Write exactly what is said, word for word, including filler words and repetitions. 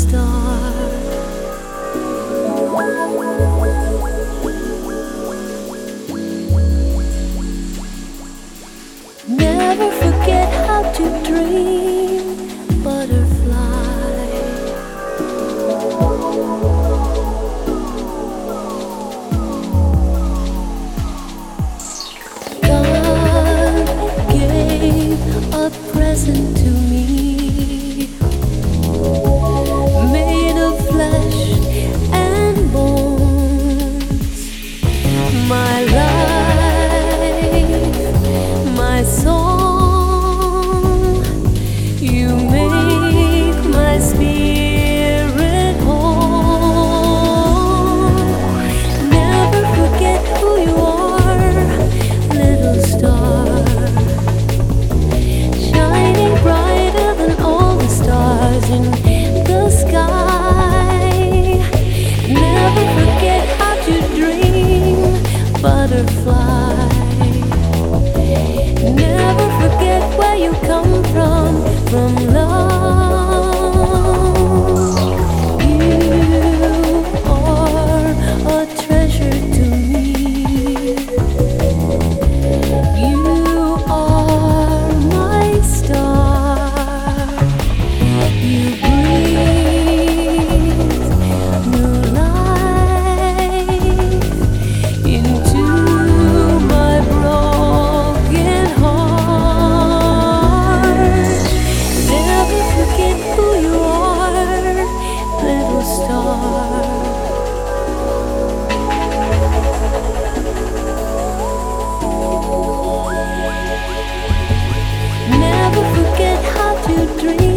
star. Never forget how to dream, butterfly. God gave a present to me, made of flesh and bones. My life, my song, you make my spirit whole. Never forget who you are, little star, shining brighter than all the stars in the sky. Never forget how to dream, butterfly. Never forget where you come from, from love. You are a treasure to me. You are my star. You breathe new life into my broken heart. Never forget who you are, little star. Never forget how to dream.